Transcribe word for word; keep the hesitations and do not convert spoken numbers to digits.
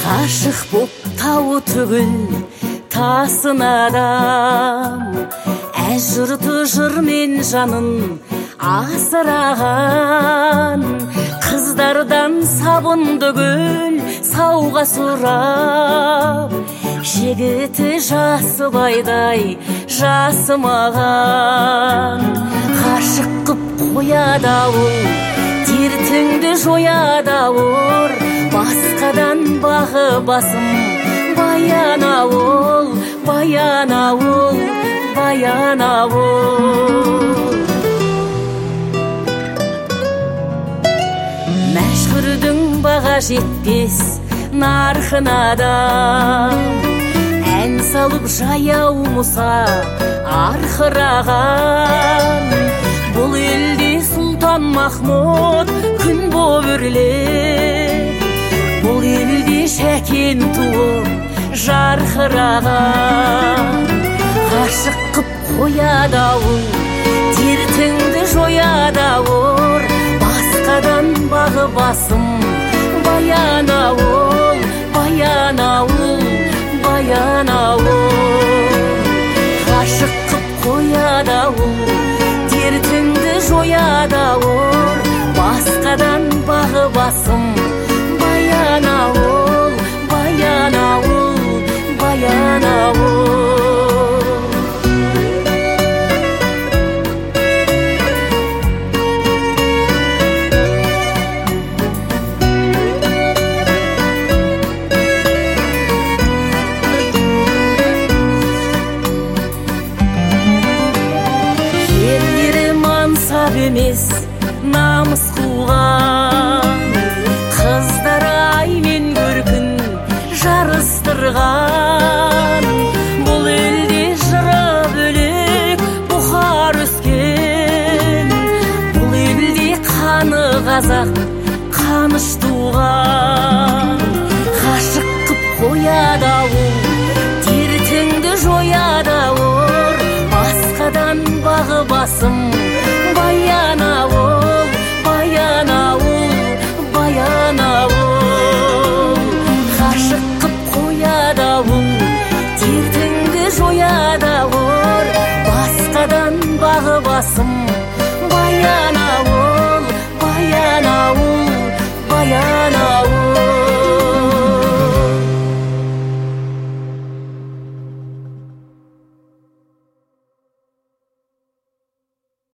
Ғашық боп тауы түгіл тасын адам, әз жұрты жырмен жанын асыраған. Қыздардан сабынды гүл сауға сұрап, жігіті жасы байдай жасымаған. Ғашық қып қояды ауыл, дертіңді жояды ауыр, басқадан бағы басым баян ауыл, баян ауыл, баян ауыл. Мәшһүрдің баға жетпес нарқынада, ән салып жаяу мұса арқыраған. Бұл елде Сұлтан Махмұт күн боп өрлеп, бұл елде Шәкен туып жарқыраған. Ғашық қып қояды ауыл, дертіңді жояды ауыр, басқадан бағы басым баян ауыл, баян ауыл, баян ауыл. Ғашық қып қояды ауыл, дертіңді жояды ауыр, басқадан бағы басым баян ауыл, баян ауыл, баян ауыл. Емес намыс қуған, қыздары аймен көркін жарыстырған. Бұл елде жыры бөлек бұхар өскен, бұл елде қаны қазақ қаныш туған. Ғашық қып қояды ауыл, дертіңді жояды ауыр, басқадан бағы басым